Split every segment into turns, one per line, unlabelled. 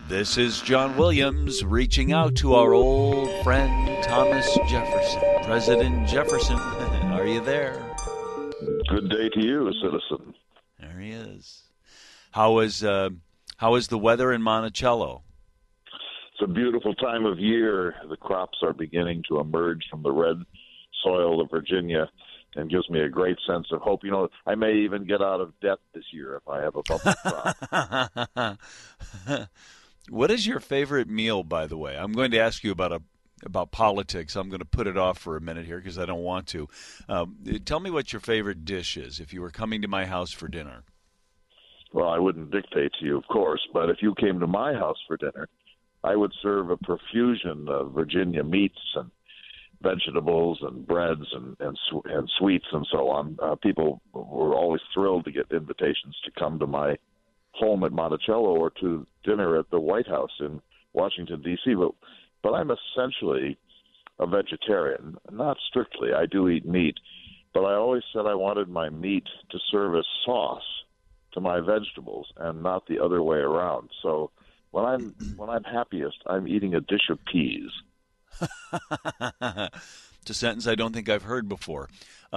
This is John Williams reaching out to our old friend Thomas Jefferson. President Jefferson, are you there?
Good day to you, citizen.
There he is. How is the weather in Monticello?
It's a beautiful time of year. The crops are beginning to emerge from the red soil of Virginia and gives me a great sense of hope. You know, I may even get out of debt this year if I have a bumper crop.
What is your favorite meal, by the way? I'm going to ask you about politics. I'm going to put it off for a minute here because I don't want to. Tell me what your favorite dish is if you were coming to my house for dinner.
Well, I wouldn't dictate to you, of course, but if you came to my house for dinner, I would serve a profusion of Virginia meats and vegetables and breads and sweets and so on. People were always thrilled to get invitations to come to my home at Monticello or to dinner at the White House in Washington, D.C. But I'm essentially a vegetarian, not strictly. I do eat meat, but I always said I wanted my meat to serve as sauce to my vegetables and not the other way around. So when I'm happiest, I'm eating a dish of peas.
It's a sentence I don't think I've heard before.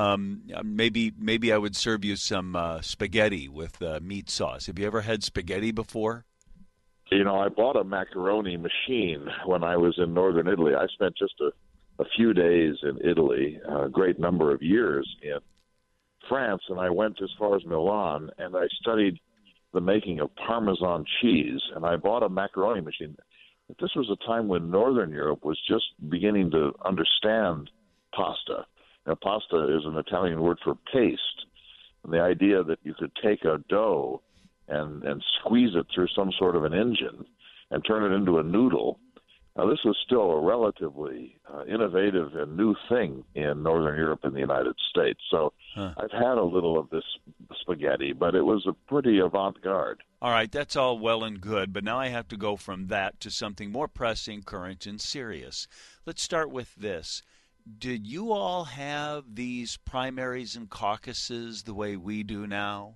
Maybe I would serve you some spaghetti with meat sauce. Have you ever had spaghetti before?
You know, I bought a macaroni machine when I was in northern Italy. I spent just a few days in Italy, a great number of years in France, and I went as far as Milan, and I studied the making of Parmesan cheese, and I bought a macaroni machine. This was a time when Northern Europe was just beginning to understand pasta. Now, pasta is an Italian word for paste. And the idea that you could take a dough and squeeze it through some sort of an engine and turn it into a noodle. Now, this was still a relatively innovative and new thing in Northern Europe and the United States. So I've had a little of this spaghetti, but it was a pretty avant-garde.
All right, that's all well and good, but now I have to go from that to something more pressing, current, and serious. Let's start with this. Did you all have these primaries and caucuses the way we do now?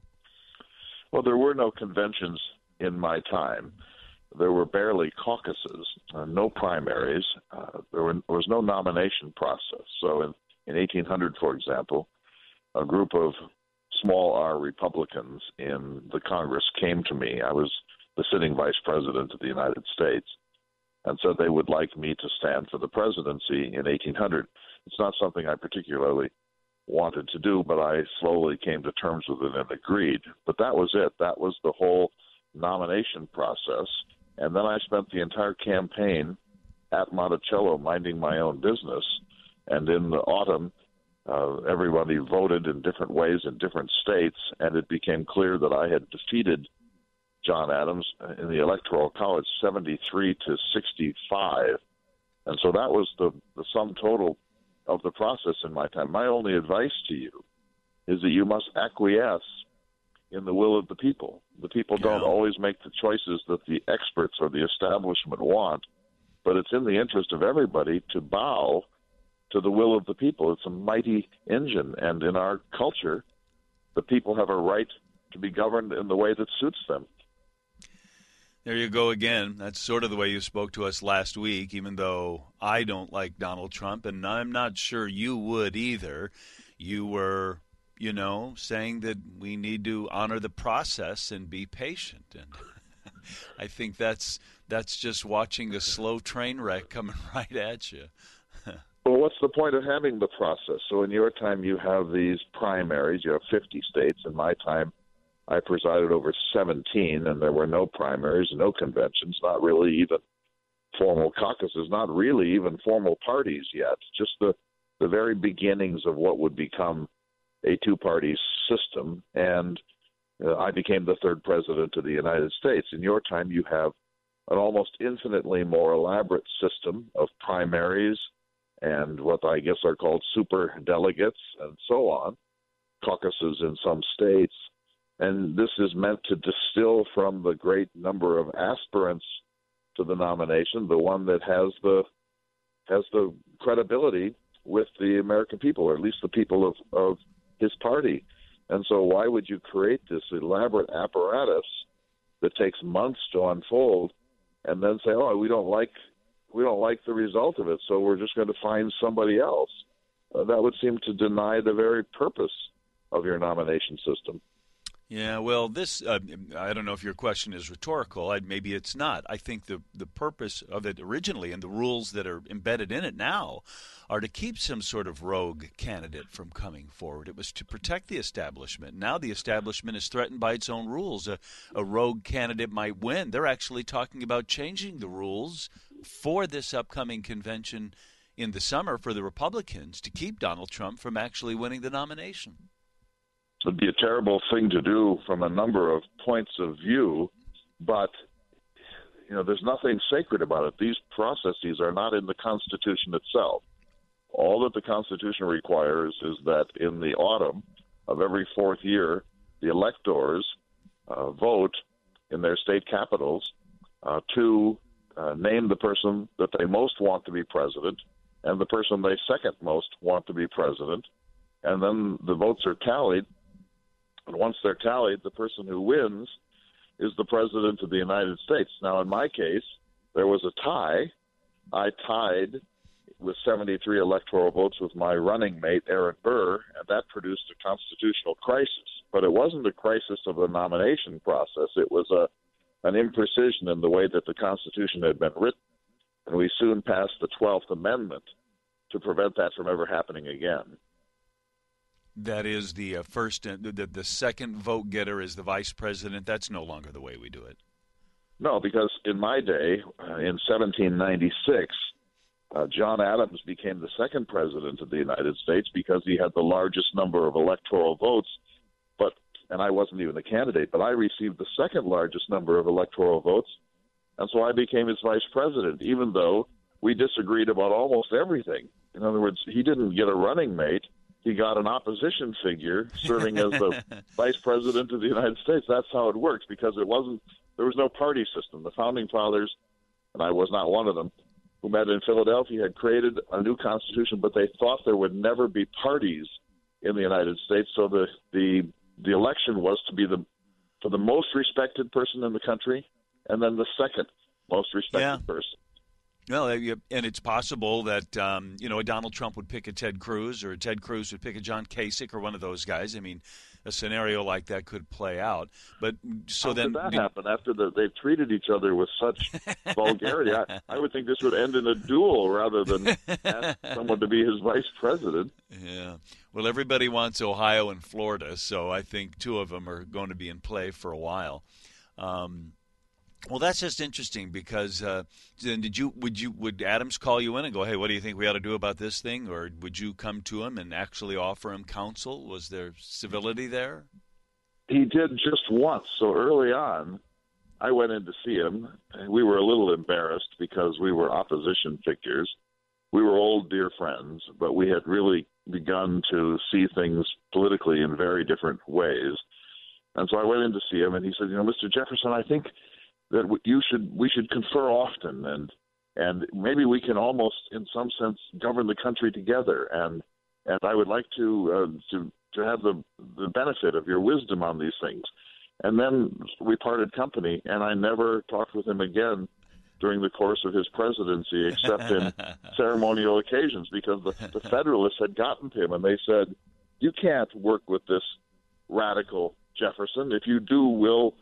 Well, there were no conventions in my time. There were barely caucuses, no primaries. There was no nomination process. So in 1800, for example, a group of small R Republicans in the Congress came to me. I was the sitting vice president of the United States, and said they would like me to stand for the presidency in 1800. It's not something I particularly wanted to do, but I slowly came to terms with it and agreed. But that was it. That was the whole nomination process. And then I spent the entire campaign at Monticello minding my own business. And in the autumn, everybody voted in different ways in different states, and it became clear that I had defeated John Adams in the Electoral College 73 to 65. And so that was the sum total of the process in my time. My only advice to you is that you must acquiesce in the will of the people. The people don't always make the choices that the experts or the establishment want, but it's in the interest of everybody to bow to the will of the people. It's a mighty engine, and in our culture, the people have a right to be governed in the way that suits them.
There you go again. That's sort of the way you spoke to us last week, even though I don't like Donald Trump, and I'm not sure you would either. You were, saying that we need to honor the process and be patient. And I think that's just watching a slow train wreck coming right at you.
Well, what's the point of having the process? So in your time, you have these primaries. You have 50 states. In my time, I presided over 17, and there were no primaries, no conventions, not really even formal caucuses, not really even formal parties yet, just the very beginnings of what would become a two-party system. And I became the third president of the United States. In your time, you have an almost infinitely more elaborate system of primaries and what I guess are called super delegates and so on, caucuses in some states. And this is meant to distill from the great number of aspirants to the nomination, the one that has the credibility with the American people, or at least the people of his party. And so why would you create this elaborate apparatus that takes months to unfold and then say, "Oh, we don't like the result of it, so we're just going to find somebody else." That would seem to deny the very purpose of your nomination system.
Yeah, well, this, I don't know if your question is rhetorical. Maybe it's not. I think the purpose of it originally and the rules that are embedded in it now are to keep some sort of rogue candidate from coming forward. It was to protect the establishment. Now the establishment is threatened by its own rules. A rogue candidate might win. They're actually talking about changing the rules for this upcoming convention in the summer for the Republicans to keep Donald Trump from actually winning the nomination.
It would be a terrible thing to do from a number of points of view, but there's nothing sacred about it. These processes are not in the Constitution itself. All that the Constitution requires is that in the autumn of every fourth year, the electors vote in their state capitals to name the person that they most want to be president and the person they second most want to be president. And then the votes are tallied. And once they're tallied, the person who wins is the president of the United States. Now, in my case, there was a tie. I tied with 73 electoral votes with my running mate, Aaron Burr, and that produced a constitutional crisis. But it wasn't a crisis of the nomination process. It was an imprecision in the way that the Constitution had been written. And we soon passed the 12th Amendment to prevent that from ever happening again.
That is the the second vote getter is the vice president. That's no longer the way we do it.
No, because in my day, in 1796, John Adams became the second president of the United States because he had the largest number of electoral votes. And I wasn't even a candidate, but I received the second largest number of electoral votes, and so I became his vice president, even though we disagreed about almost everything. In other words, he didn't get a running mate. He got an opposition figure serving as the vice president of the United States. That's how it works, because there was no party system. The founding fathers, and I was not one of them, who met in Philadelphia, had created a new constitution, but they thought there would never be parties in the United States. So the election was to be for the most respected person in the country, and then the second most respected person.
Well, and it's possible that a Donald Trump would pick a Ted Cruz, or Ted Cruz would pick a John Kasich, or one of those guys. I mean, a scenario like that could play out. But so
How
then
did that happen after they've treated each other with such vulgarity? I would think this would end in a duel rather than ask someone to be his vice president.
Yeah. Well, everybody wants Ohio and Florida, so I think two of them are going to be in play for a while. Well, that's just interesting because then would Adams call you in and go, "Hey, what do you think we ought to do about this thing?" Or would you come to him and actually offer him counsel? Was there civility there?
He did just once. So early on, I went in to see him. And we were a little embarrassed because we were opposition figures. We were old, dear friends, but we had really begun to see things politically in very different ways. And so I went in to see him, and he said, "Mr. Jefferson, I think that we should confer often, and maybe we can almost, in some sense, govern the country together. And I would like to have the benefit of your wisdom on these things." And then we parted company, and I never talked with him again during the course of his presidency, except in ceremonial occasions, because the Federalists had gotten to him, and they said, "You can't work with this radical Jefferson. If you do, we'll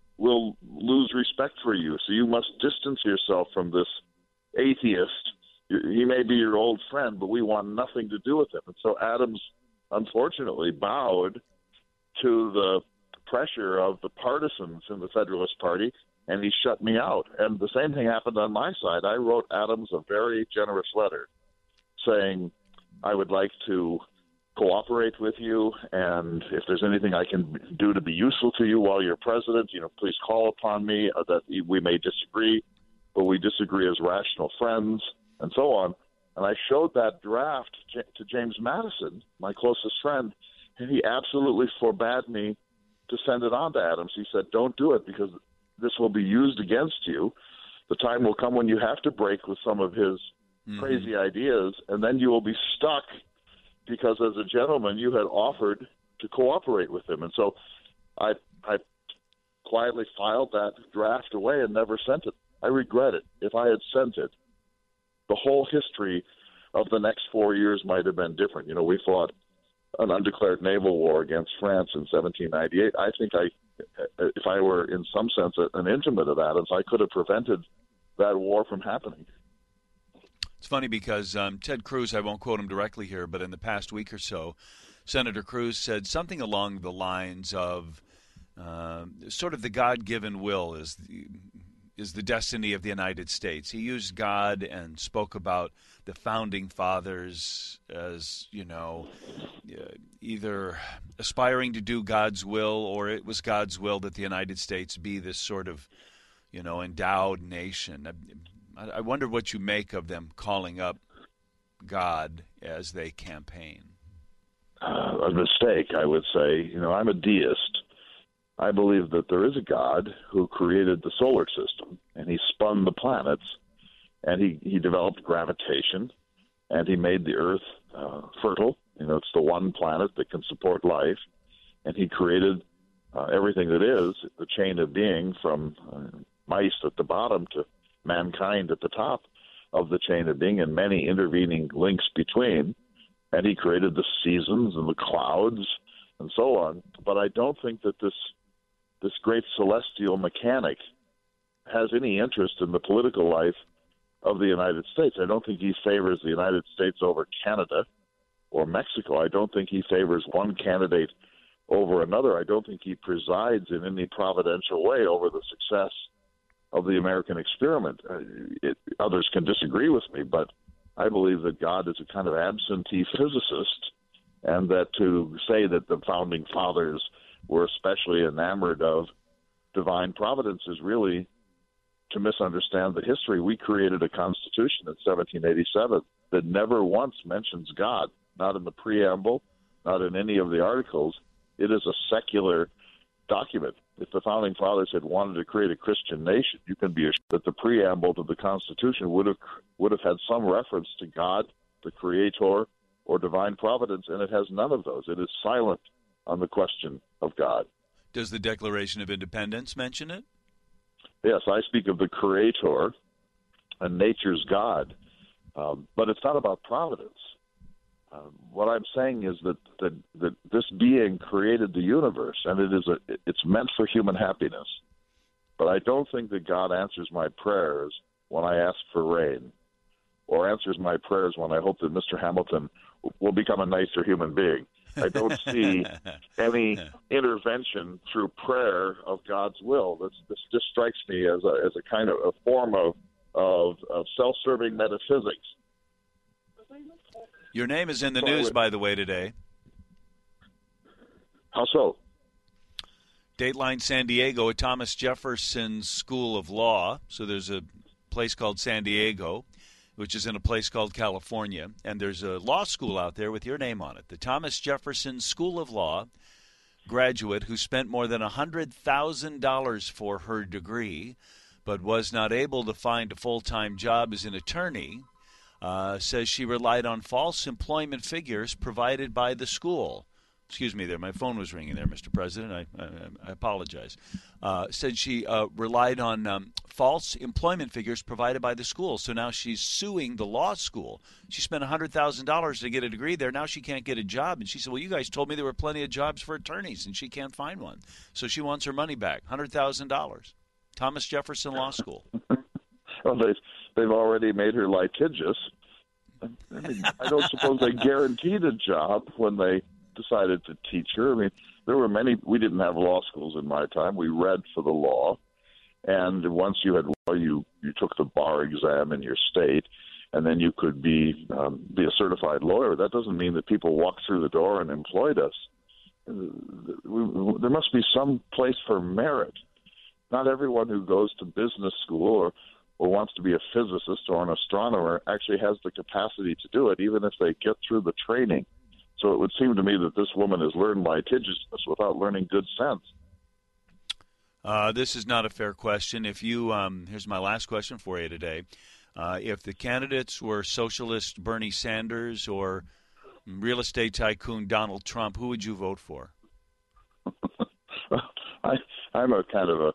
lose respect for you. So you must distance yourself from this atheist. He may be your old friend, but we want nothing to do with him." And so Adams, unfortunately, bowed to the pressure of the partisans in the Federalist Party, and he shut me out. And the same thing happened on my side. I wrote Adams a very generous letter saying, "I would like to cooperate with you, and if there's anything I can do to be useful to you while you're president, please call upon me. That we may disagree, but we disagree as rational friends," and so on. And I showed that draft to James Madison, my closest friend, and he absolutely forbade me to send it on to Adams. He said, "Don't do it, because this will be used against you. The time will come when you have to break with some of his crazy ideas, and then you will be stuck because as a gentleman you had offered to cooperate with him." And so I quietly filed that draft away and never sent it. I regret it. If I had sent it, the whole history of the next 4 years might have been different. You know, we fought an undeclared naval war against France in 1798. I think if I were in some sense an intimate of Adams, I could have prevented that war from happening.
It's funny because Ted Cruz, I won't quote him directly here, but in the past week or so, Senator Cruz said something along the lines of sort of the God-given will is the destiny of the United States. He used God and spoke about the founding fathers as, either aspiring to do God's will, or it was God's will that the United States be this sort of, endowed nation. I wonder what you make of them calling up God as they campaign.
A mistake, I would say. I'm a deist. I believe that there is a God who created the solar system, and he spun the planets, and he developed gravitation, and he made the Earth fertile. It's the one planet that can support life, and he created everything that is the chain of being from mice at the bottom to mankind at the top of the chain of being, and many intervening links between. And he created the seasons and the clouds and so on. But I don't think that this great celestial mechanic has any interest in the political life of the United States. I don't think he favors the United States over Canada or Mexico. I don't think he favors one candidate over another. I don't think he presides in any providential way over the success of the American experiment. Others can disagree with me, but I believe that God is a kind of absentee physicist, and that to say that the founding fathers were especially enamored of divine providence is really to misunderstand the history. We created a constitution in 1787 that never once mentions God, not in the preamble, not in any of the articles. It is a secular document. If the founding fathers had wanted to create a Christian nation, you can be assured that the preamble to the Constitution would have had some reference to God, the Creator, or divine providence, and it has none of those. It is silent on the question of God.
Does the Declaration of Independence mention it?
Yes, I speak of the Creator and nature's God, but it's not about providence. What I'm saying is that this being created the universe, and it's meant for human happiness. But I don't think that God answers my prayers when I ask for rain, or answers my prayers when I hope that Mr. Hamilton will become a nicer human being. I don't see any intervention through prayer of God's will. This just strikes me as a kind of a form of self-serving metaphysics.
Your name is in the news, by the way, today.
How so?
Dateline San Diego, at Thomas Jefferson School of Law. So there's a place called San Diego, which is in a place called California. And there's a law school out there with your name on it. The Thomas Jefferson School of Law graduate who spent more than $100,000 for her degree, but was not able to find a full-time job as an attorney, says she relied on false employment figures provided by the school. Excuse me there. My phone was ringing there, Mr. President. I apologize. Said she relied on false employment figures provided by the school. So now she's suing the law school. She spent $100,000 to get a degree there. Now she can't get a job. And she said, well, you guys told me there were plenty of jobs for attorneys, and she can't find one. So she wants her money back, $100,000. Thomas Jefferson Law School.
Well, they've already made her litigious. I mean, I don't suppose they guaranteed a job when they decided to teach her. I mean, there were many. We didn't have law schools in my time. We read for the law, and once you had law, you took the bar exam in your state, and then you could be a certified lawyer. That doesn't mean that people walked through the door and employed us. There must be some place for merit. Not everyone who goes to business school or wants to be a physicist or an astronomer actually has the capacity to do it, even if they get through the training. So it would seem to me that this woman has learned litigiousness without learning good sense.
This is not a fair question. If you, here's my last question for you today. If the candidates were socialist Bernie Sanders or real estate tycoon Donald Trump, who would you vote for?
I'm a kind of a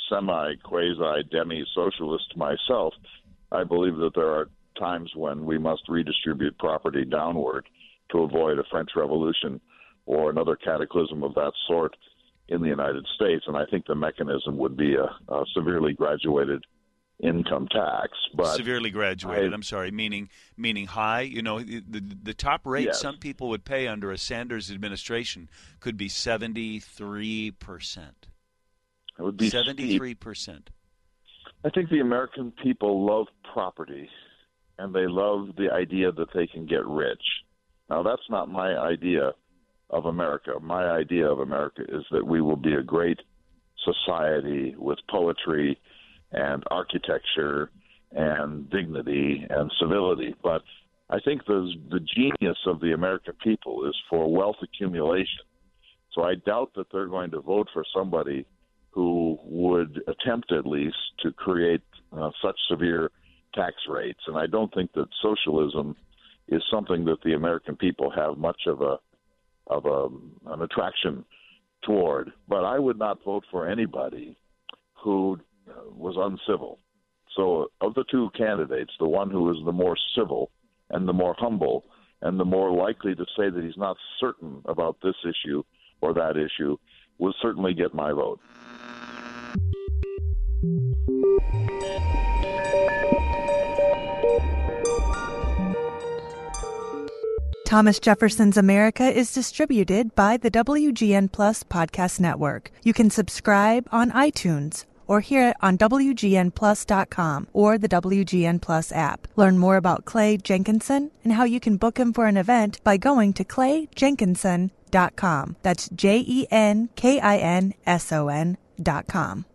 semi-quasi-demi-socialist myself, I believe that there are times when we must redistribute property downward to avoid a French Revolution or another cataclysm of that sort in the United States. And I think the mechanism would be a severely graduated income tax. But
severely graduated, meaning high. You know, the top rate
Yes.
some people would pay under a Sanders administration could be 73%.
It would be
73%.
I think the American people love property, and they love the idea that they can get rich. Now, that's not my idea of America. My idea of America is that we will be a great society with poetry and architecture and dignity and civility. But I think the genius of the American people is for wealth accumulation. So I doubt that they're going to vote for somebody who would attempt at least to create such severe tax rates. And I don't think that socialism is something that the American people have much of an attraction toward. But I would not vote for anybody who was uncivil. So of the two candidates, the one who is the more civil and the more humble and the more likely to say that he's not certain about this issue or that issue will certainly get my vote.
Thomas Jefferson's America is distributed by the WGN Plus Podcast Network. You can subscribe on iTunes or hear it on WGNPlus.com or the WGN Plus app. Learn more about Clay Jenkinson and how you can book him for an event by going to clayjenkinson.com. That's Jenkinson.com.